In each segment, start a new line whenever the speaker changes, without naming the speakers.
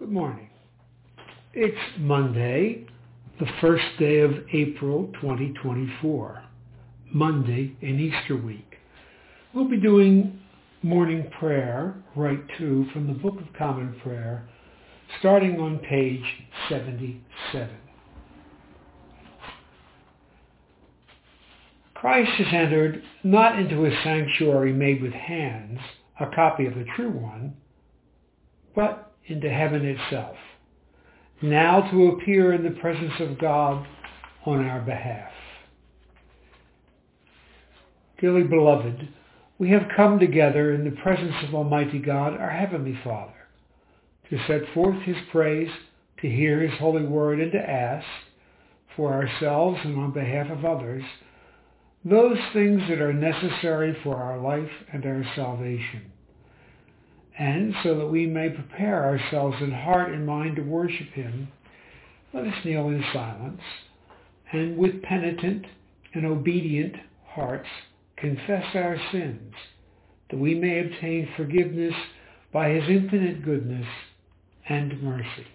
Good morning. It's Monday, the first day of April 2024, Monday in Easter week. We'll be doing morning prayer, Rite 2, from the Book of Common Prayer, starting on page 77. Christ has entered not into a sanctuary made with hands, a copy of the true one, but into heaven itself, now to appear in the presence of God on our behalf. Dearly beloved, we have come together in the presence of Almighty God, our Heavenly Father, to set forth His praise, to hear His holy word, and to ask for ourselves and on behalf of others those things that are necessary for our life and our salvation. And so that we may prepare ourselves in heart and mind to worship Him, let us kneel in silence and with penitent and obedient hearts confess our sins, that we may obtain forgiveness by His infinite goodness and mercy.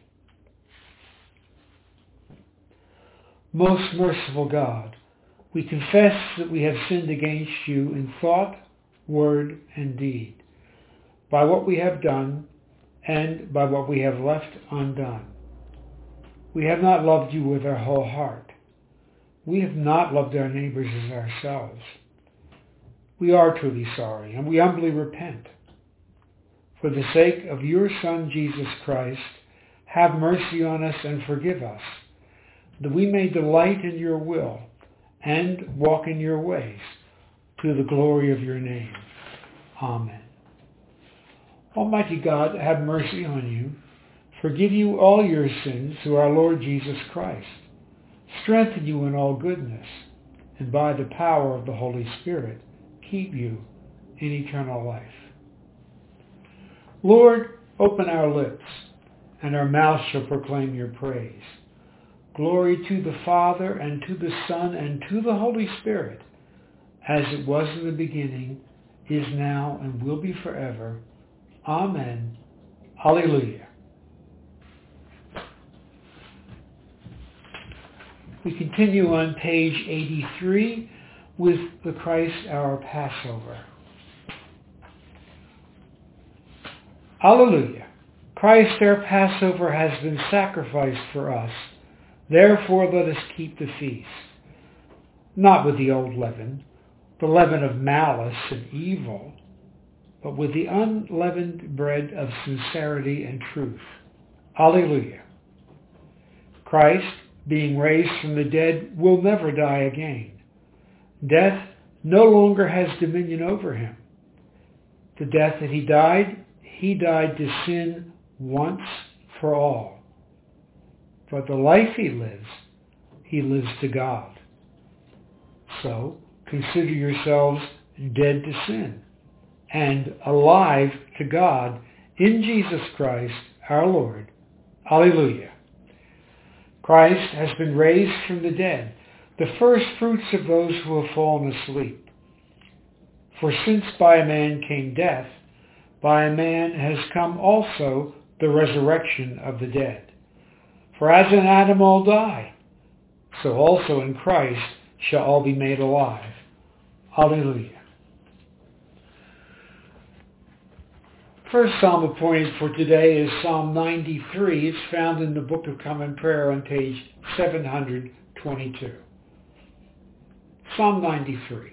Most merciful God, we confess that we have sinned against You in thought, word, and deed, by what we have done and by what we have left undone. We have not loved You with our whole heart. We have not loved our neighbors as ourselves. We are truly sorry, and we humbly repent. For the sake of Your Son, Jesus Christ, have mercy on us and forgive us, that we may delight in Your will and walk in Your ways, to the glory of Your name. Amen. Almighty God, have mercy on you, forgive you all your sins through our Lord Jesus Christ, strengthen you in all goodness, and by the power of the Holy Spirit, keep you in eternal life. Lord, open our lips, and our mouth shall proclaim Your praise. Glory to the Father, and to the Son, and to the Holy Spirit, as it was in the beginning, is now, and will be forever. Amen. Hallelujah. We continue on page 83 with the Christ our Passover. Hallelujah. Christ our Passover has been sacrificed for us. Therefore let us keep the feast, not with the old leaven, the leaven of malice and evil, but with the unleavened bread of sincerity and truth. Alleluia. Christ, being raised from the dead, will never die again. Death no longer has dominion over Him. The death that He died to sin once for all. But the life He lives to God. So, consider yourselves dead to sin and alive to God in Jesus Christ our Lord. Alleluia. Christ has been raised from the dead, the first fruits of those who have fallen asleep. For since by a man came death, by a man has come also the resurrection of the dead. For as in Adam all die, so also in Christ shall all be made alive. Alleluia. First psalm appointed for today is Psalm 93. It's found in the Book of Common Prayer on page 722. Psalm 93.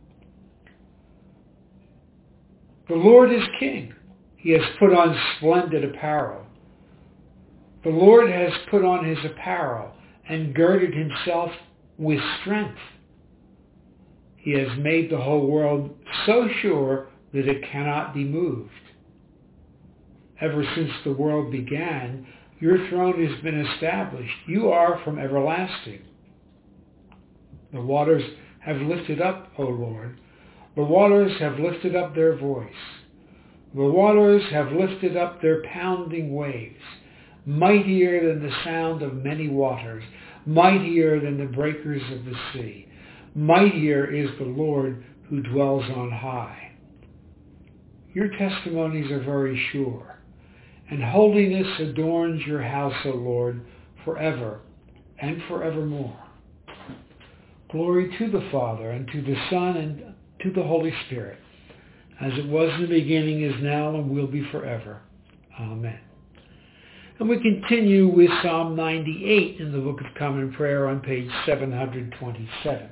The Lord is King. He has put on splendid apparel. The Lord has put on His apparel and girded Himself with strength. He has made the whole world so sure that it cannot be moved. Ever since the world began, Your throne has been established. You are from everlasting. The waters have lifted up, O Lord. The waters have lifted up their voice. The waters have lifted up their pounding waves, mightier than the sound of many waters, mightier than the breakers of the sea. Mightier is the Lord who dwells on high. Your testimonies are very sure, and holiness adorns your house, O Lord, forever and forevermore. Glory to the Father, and to the Son, and to the Holy Spirit, as it was in the beginning, is now, and will be forever. Amen. And we continue with Psalm 98 in the Book of Common Prayer on page 727.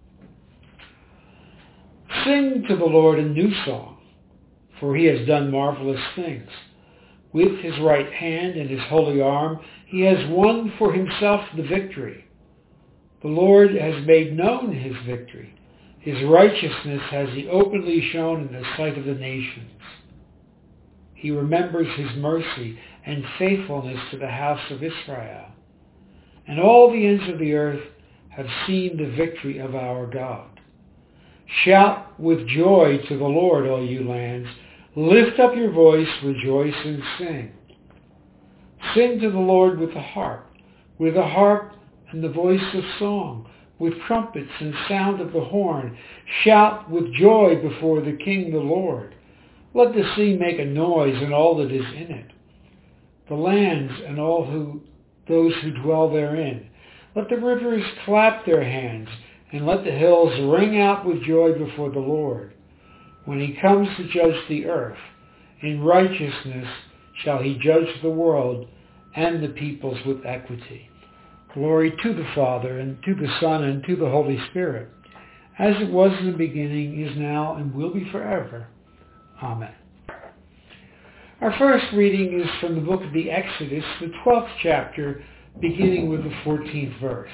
Sing to the Lord a new song, for he has done marvelous things. With his right hand and his holy arm, he has won for himself the victory. The Lord has made known his victory. His righteousness has he openly shown in the sight of the nations. He remembers his mercy and faithfulness to the house of Israel. And all the ends of the earth have seen the victory of our God. Shout with joy to the Lord, all you lands. Lift up your voice, rejoice and sing. Sing to the Lord with the harp and the voice of song, with trumpets and sound of the horn. Shout with joy before the King, the Lord. Let the sea make a noise and all that is in it, the lands and those who dwell therein. Let the rivers clap their hands, and let the hills ring out with joy before the Lord. When he comes to judge the earth, in righteousness shall he judge the world and the peoples with equity. Glory to the Father, and to the Son, and to the Holy Spirit, as it was in the beginning, is now, and will be forever. Amen. Our first reading is from the book of the Exodus, the 12th chapter, beginning with the 14th verse.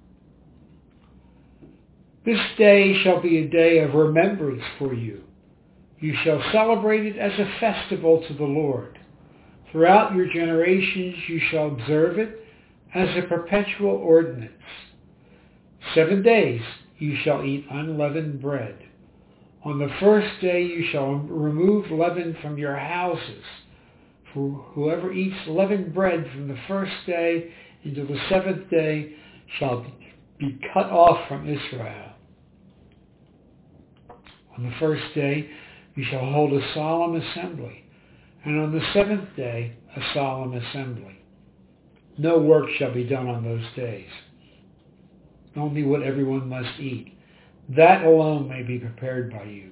This day shall be a day of remembrance for you. You shall celebrate it as a festival to the Lord. Throughout your generations you shall observe it as a perpetual ordinance. 7 days you shall eat unleavened bread. On the first day you shall remove leaven from your houses. For whoever eats leavened bread from the first day until the 7th day shall be cut off from Israel. On the first day you shall hold a solemn assembly, and on the 7th day a solemn assembly. No work shall be done on those days, only what everyone must eat. That alone may be prepared by you.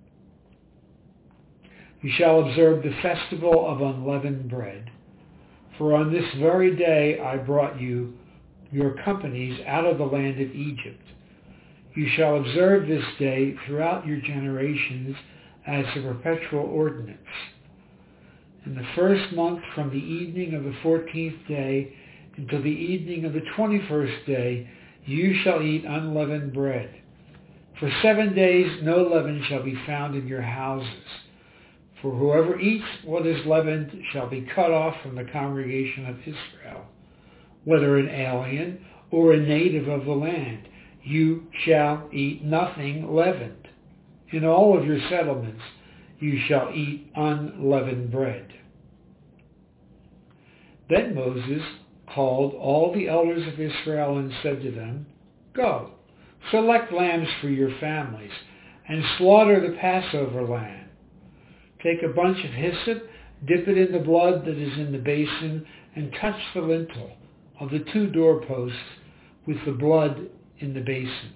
You shall observe the festival of unleavened bread, for on this very day I brought you, your companies, out of the land of Egypt. You shall observe this day throughout your generations as a perpetual ordinance. In the first month, from the evening of the 14th day until the evening of the 21st day, you shall eat unleavened bread. For 7 days no leaven shall be found in your houses. For whoever eats what is leavened shall be cut off from the congregation of Israel, whether an alien or a native of the land. You shall eat nothing leavened. In all of your settlements you shall eat unleavened bread. Then Moses called all the elders of Israel and said to them, Go, select lambs for your families, and slaughter the Passover lamb. Take a bunch of hyssop, dip it in the blood that is in the basin, and touch the lintel of the 2 doorposts with the blood in the basin.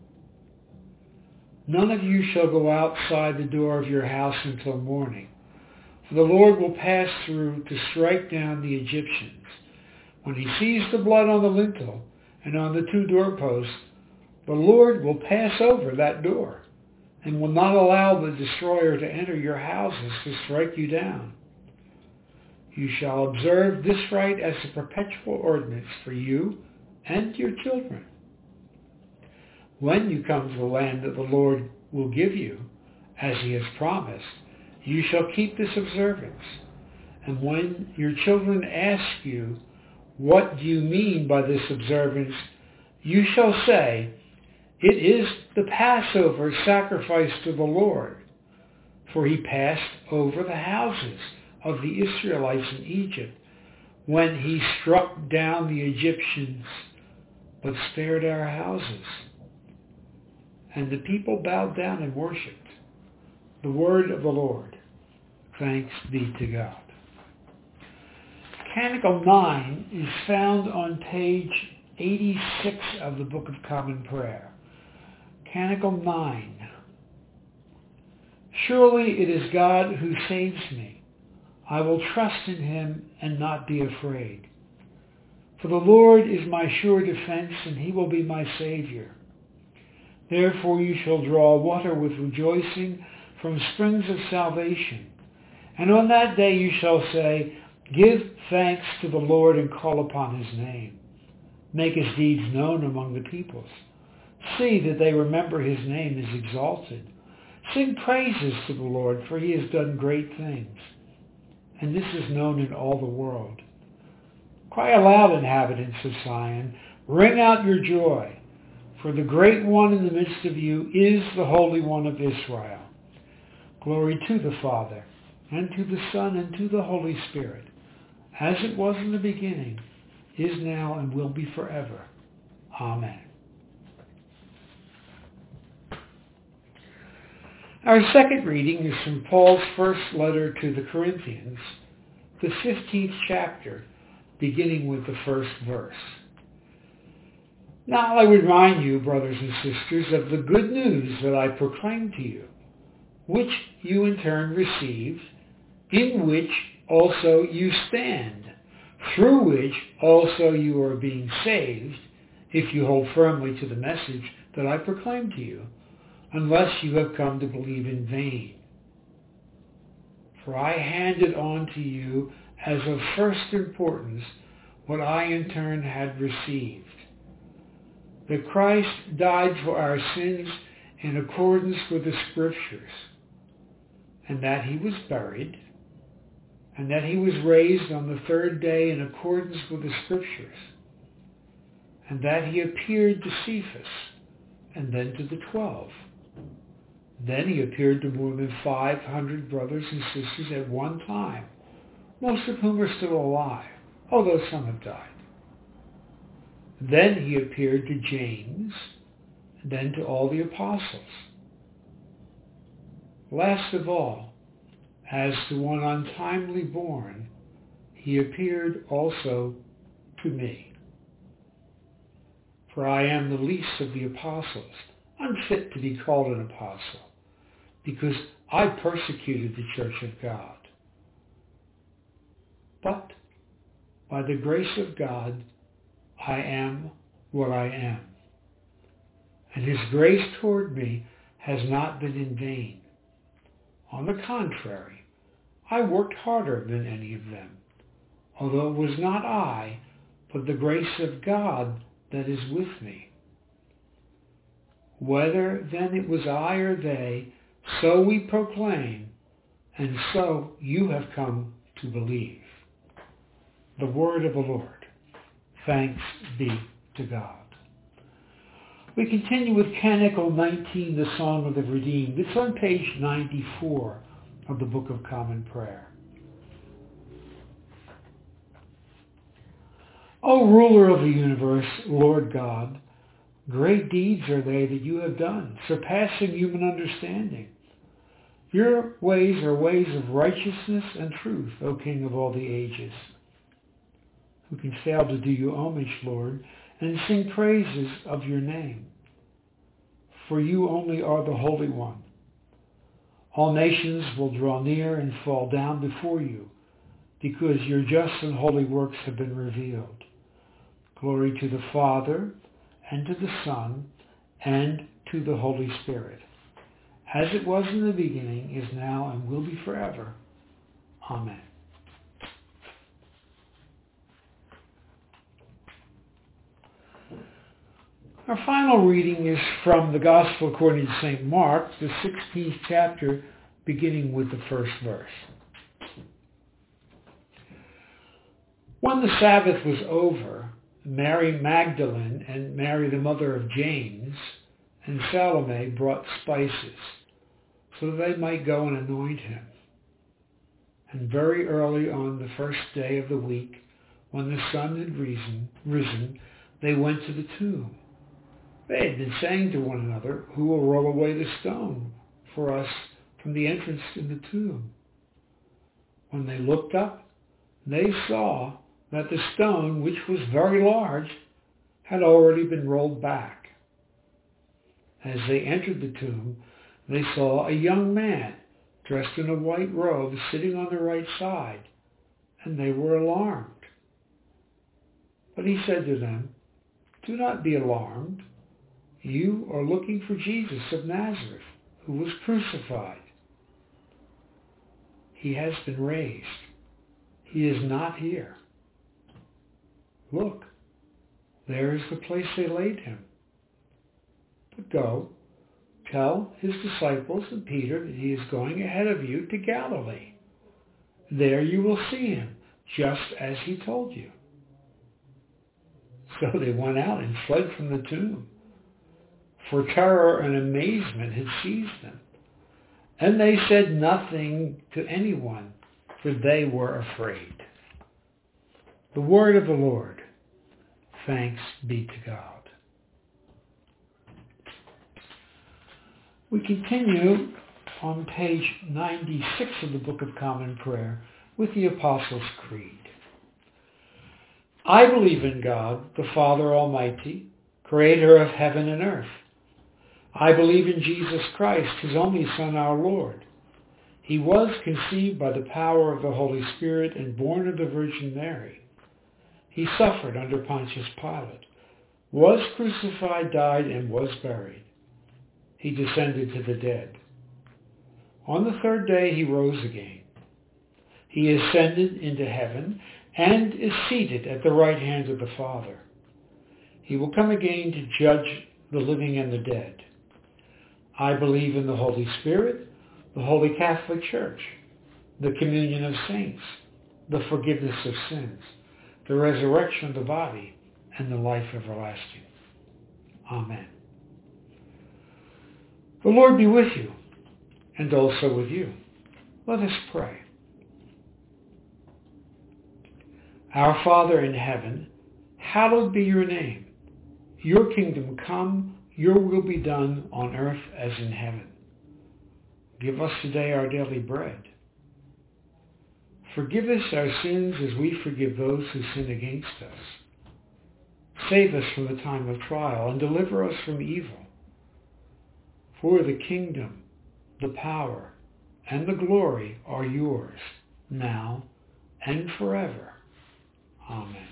None of you shall go outside the door of your house until morning, for the Lord will pass through to strike down the Egyptians. When he sees the blood on the lintel and on the 2 doorposts, the Lord will pass over that door and will not allow the destroyer to enter your houses to strike you down. You shall observe this rite as a perpetual ordinance for you and your children. When you come to the land that the Lord will give you, as he has promised, you shall keep this observance. And when your children ask you, what do you mean by this observance, you shall say, it is the Passover sacrifice to the Lord, for he passed over the houses of the Israelites in Egypt when he struck down the Egyptians, but spared our houses. And the people bowed down and worshipped. The word of the Lord. Thanks be to God. Canticle 9 is found on page 86 of the Book of Common Prayer. Canticle 9. Surely it is God who saves me. I will trust in him and not be afraid. For the Lord is my sure defense, and he will be my Savior. Therefore you shall draw water with rejoicing from springs of salvation. And on that day you shall say, give thanks to the Lord and call upon his name. Make his deeds known among the peoples. See that they remember his name is exalted. Sing praises to the Lord, for he has done great things. And this is known in all the world. Cry aloud, inhabitants of Zion. Ring out your joy. For the great one in the midst of you is the Holy One of Israel. Glory to the Father, and to the Son, and to the Holy Spirit, as it was in the beginning, is now, and will be forever. Amen. Our second reading is from Paul's first letter to the Corinthians, the 15th chapter, beginning with the first verse. Now I remind you, brothers and sisters, of the good news that I proclaimed to you, which you in turn received, in which also you stand, through which also you are being saved, if you hold firmly to the message that I proclaimed to you, unless you have come to believe in vain. For I handed on to you as of first importance what I in turn had received, that Christ died for our sins in accordance with the Scriptures, and that he was buried, and that he was raised on the third day in accordance with the Scriptures, and that he appeared to Cephas, and then to the 12. Then he appeared to more than 500 brothers and sisters at one time, most of whom are still alive, although some have died. Then he appeared to James, and then to all the apostles. Last of all, as to one untimely born, he appeared also to me. For I am the least of the apostles, unfit to be called an apostle, because I persecuted the church of God. But by the grace of God, I am what I am. And his grace toward me has not been in vain. On the contrary, I worked harder than any of them, although it was not I, but the grace of God that is with me. Whether then it was I or they, so we proclaim, and so you have come to believe. The word of the Lord. Thanks be to God. We continue with Canticle 19, the Song of the Redeemed. It's on page 94 of the Book of Common Prayer. O ruler of the universe, Lord God, great deeds are they that you have done, surpassing human understanding. Your ways are ways of righteousness and truth, O King of all the ages. Who can fail to do you homage, Lord, and sing praises of your name? For you only are the Holy One. All nations will draw near and fall down before you, because your just and holy works have been revealed. Glory to the Father, and to the Son, and to the Holy Spirit, as it was in the beginning, is now, and will be forever. Amen. Our final reading is from the Gospel according to St. Mark, the 16th chapter, beginning with the first verse. When the Sabbath was over, Mary Magdalene and Mary the mother of James and Salome brought spices, so that they might go and anoint him. And very early on the first day of the week, when the sun had risen, they went to the tomb. They had been saying to one another, who will roll away the stone for us from the entrance to the tomb? When they looked up, they saw that the stone, which was very large, had already been rolled back. As they entered the tomb, they saw a young man dressed in a white robe sitting on the right side, and they were alarmed. But he said to them, "Do not be alarmed. You are looking for Jesus of Nazareth, who was crucified. He has been raised. He is not here. Look, there is the place they laid him. But go, tell his disciples and Peter that he is going ahead of you to Galilee. There you will see him, just as he told you." So they went out and fled from the tomb, for terror and amazement had seized them. And they said nothing to anyone, for they were afraid. The word of the Lord. Thanks be to God. We continue on page 96 of the Book of Common Prayer with the Apostles' Creed. I believe in God, the Father Almighty, creator of heaven and earth. I believe in Jesus Christ, his only Son, our Lord. He was conceived by the power of the Holy Spirit and born of the Virgin Mary. He suffered under Pontius Pilate, was crucified, died, and was buried. He descended to the dead. On the third day he rose again. He ascended into heaven and is seated at the right hand of the Father. He will come again to judge the living and the dead. I believe in the Holy Spirit, the Holy Catholic Church, the communion of saints, the forgiveness of sins, the resurrection of the body, and the life everlasting. Amen. The Lord be with you, and also with you. Let us pray. Our Father in heaven, hallowed be your name. Your kingdom come, your will be done on earth as in heaven. Give us today our daily bread. Forgive us our sins as we forgive those who sin against us. Save us from the time of trial and deliver us from evil. For the kingdom, the power, and the glory are yours, now and forever. Amen.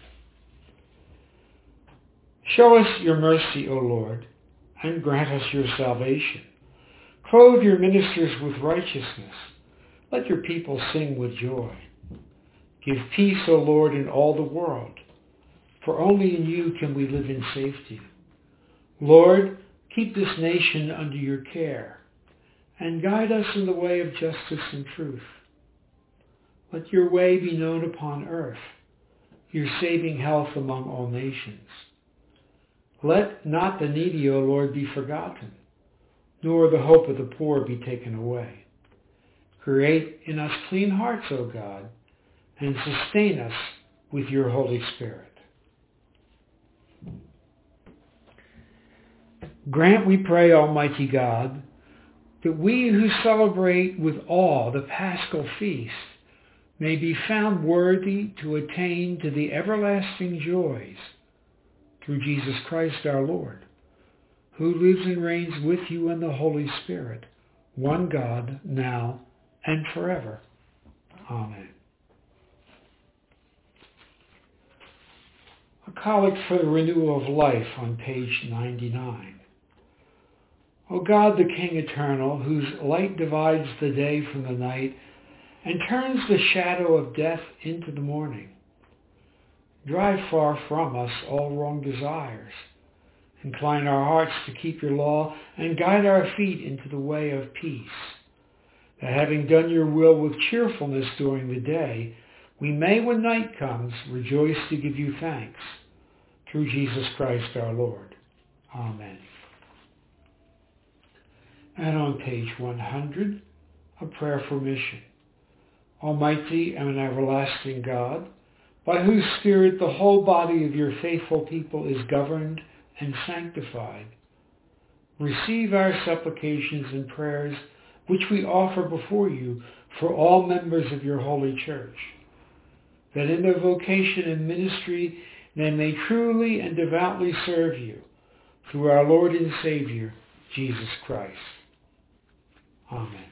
Show us your mercy, O Lord, and grant us your salvation. Clothe your ministers with righteousness. Let your people sing with joy. Give peace, O Lord, in all the world, for only in you can we live in safety. Lord, keep this nation under your care, and guide us in the way of justice and truth. Let your way be known upon earth, your saving health among all nations. Let not the needy, O Lord, be forgotten, nor the hope of the poor be taken away. Create in us clean hearts, O God, and sustain us with your Holy Spirit. Grant, we pray, Almighty God, that we who celebrate with awe the Paschal feast may be found worthy to attain to the everlasting joys through Jesus Christ our Lord, who lives and reigns with you in the Holy Spirit, one God, now and forever. Amen. A collect for the renewal of life on page 99. O God, the King eternal, whose light divides the day from the night and turns the shadow of death into the morning, drive far from us all wrong desires. Incline our hearts to keep your law and guide our feet into the way of peace, that having done your will with cheerfulness during the day, we may, when night comes, rejoice to give you thanks. Through Jesus Christ our Lord. Amen. And on page 100, a prayer for mission. Almighty and everlasting God, by whose Spirit the whole body of your faithful people is governed and sanctified, receive our supplications and prayers which we offer before you for all members of your holy church, that in their vocation and ministry they may truly and devoutly serve you, through our Lord and Savior, Jesus Christ. Amen.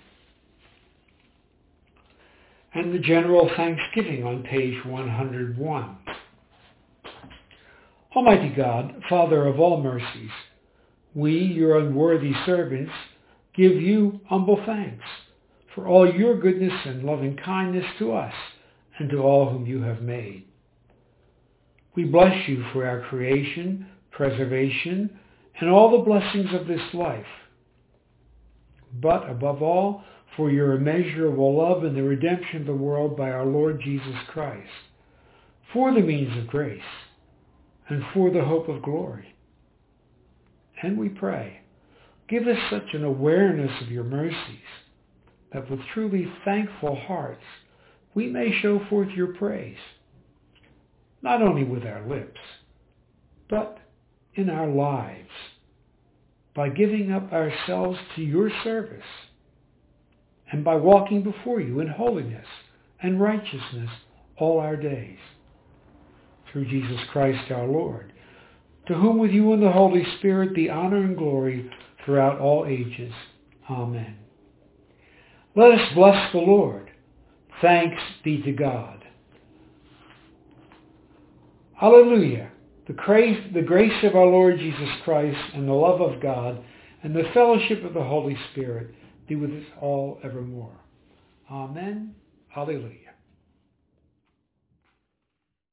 And the general thanksgiving on page 101. Almighty God, Father of all mercies, we, your unworthy servants, give you humble thanks for all your goodness and loving kindness to us and to all whom you have made. We bless you for our creation, preservation, and all the blessings of this life, but above all, for your immeasurable love and the redemption of the world by our Lord Jesus Christ, for the means of grace, and for the hope of glory. And we pray, give us such an awareness of your mercies, that with truly thankful hearts we may show forth your praise, not only with our lips, but in our lives, by giving up ourselves to your service, and by walking before you in holiness and righteousness all our days. Through Jesus Christ our Lord, to whom with you and the Holy Spirit be honor and glory throughout all ages. Amen. Let us bless the Lord. Thanks be to God. Alleluia. The grace of our Lord Jesus Christ and the love of God and the fellowship of the Holy Spirit be with us all evermore. Amen. Alleluia.